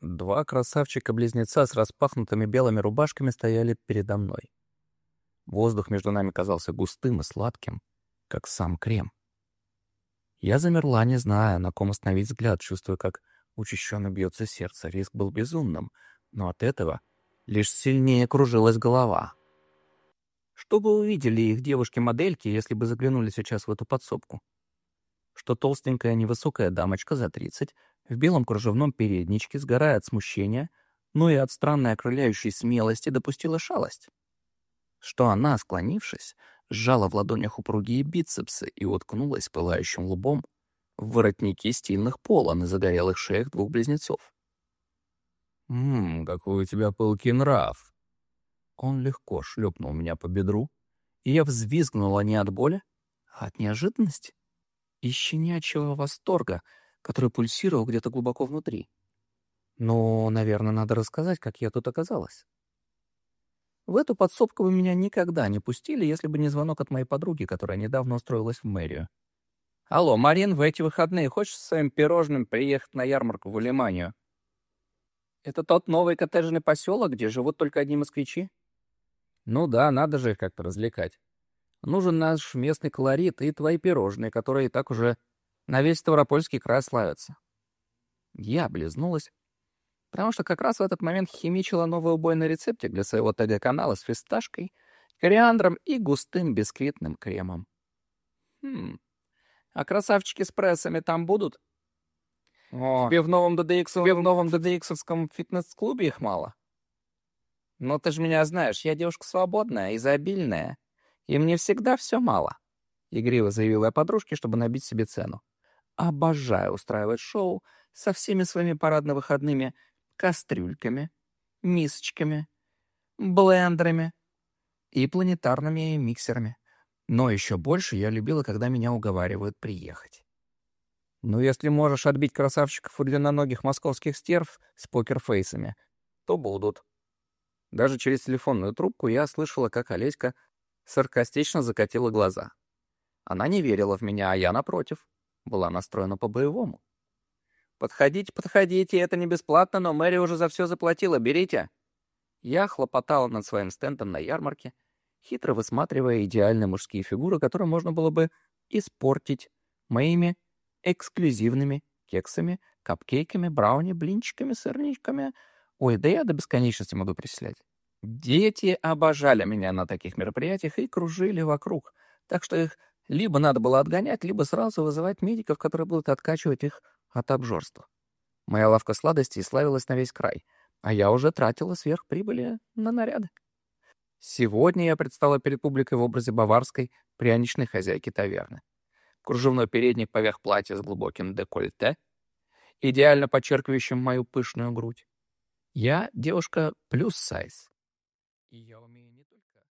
Два красавчика-близнеца с распахнутыми белыми рубашками стояли передо мной. Воздух между нами казался густым и сладким, как сам крем. Я замерла, не зная, на ком остановить взгляд, чувствуя, как учащенно бьется сердце. Риск был безумным, но от этого лишь сильнее кружилась голова. Что бы увидели их девушки-модельки, если бы заглянули сейчас в эту подсобку? Что толстенькая невысокая дамочка за 30 в белом кружевном передничке, сгорая от смущения, но и от странной окрыляющей смелости, допустила шалость. Что она, склонившись, сжала в ладонях упругие бицепсы и уткнулась пылающим лбом в воротники стильных поло на загорелых шеях двух близнецов. Какой у тебя пылкий нрав!» Он легко шлепнул меня по бедру, и я взвизгнула не от боли, а от неожиданности и щенячьего восторга, который пульсировал где-то глубоко внутри. Но, наверное, надо рассказать, как я тут оказалась. В эту подсобку вы меня никогда не пустили, если бы не звонок от моей подруги, которая недавно устроилась в мэрию. «Алло, Марин, в эти выходные хочешь с своим пирожным приехать на ярмарку в Улиманию? Это тот новый коттеджный поселок, где живут только одни москвичи?» «Ну да, надо же их как-то развлекать. Нужен наш местный колорит и твои пирожные, которые и так уже на весь Ставропольский край славятся». Я облизнулась, потому что как раз в этот момент химичила новый убойный рецептик для своего ТГ-канала с фисташкой, кориандром и густым бисквитным кремом. А красавчики с прессами там будут? О, тебе в новом ДДХовском фитнес-клубе их мало? Ну ты же меня знаешь, я девушка свободная, изобильная, и мне всегда все мало. Игриво заявила я подружке, чтобы набить себе цену. Обожаю устраивать шоу со всеми своими парадно-выходными кастрюльками, мисочками, блендерами и планетарными миксерами. Но еще больше я любила, когда меня уговаривают приехать. Ну, если можешь отбить красавчиков у длинноногих московских стерв с покерфейсами, то будут. Даже через телефонную трубку я слышала, как Олеська саркастично закатила глаза. Она не верила в меня, а я, напротив, была настроена по-боевому. «Подходите, подходите, это не бесплатно, но мэрия уже за все заплатила, берите!» Я хлопотала над своим стендом на ярмарке, хитро высматривая идеальные мужские фигуры, которые можно было бы испортить моими эксклюзивными кексами, капкейками, брауни, блинчиками, сырничками. Ой, да я до бесконечности могу перечислять. Дети обожали меня на таких мероприятиях и кружили вокруг, так что их либо надо было отгонять, либо сразу вызывать медиков, которые будут откачивать их от обжорства. Моя лавка сладостей славилась на весь край, а я уже тратила сверхприбыли на наряды. Сегодня я предстала перед публикой в образе баварской пряничной хозяйки таверны. Кружевной передник поверх платья с глубоким декольте, идеально подчеркивающим мою пышную грудь. Я девушка плюс сайз. И я умею не только